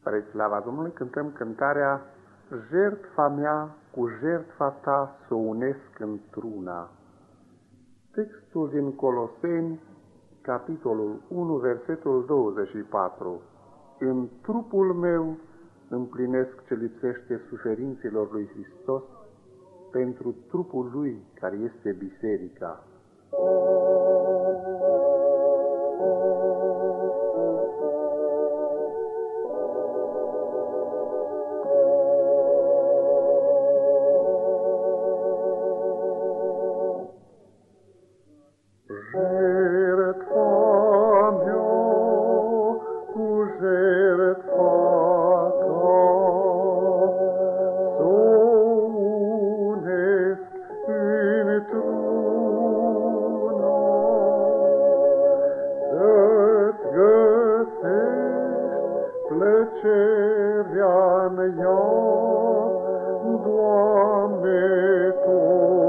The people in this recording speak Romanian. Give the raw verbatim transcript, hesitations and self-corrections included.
Spre slava Domnului cântăm cântarea Jertfa mea cu jertfa ta s-o unesc într-una. Textul din Coloseni, capitolul unu, versetul douăzeci și patru. În trupul meu împlinesc ce lipsește suferinților lui Hristos pentru trupul lui care este biserica. Jertfa mea cu jertfa ta s-o unesc într-una, să-ți găsești plăcerea-n ea, Doamne, tot.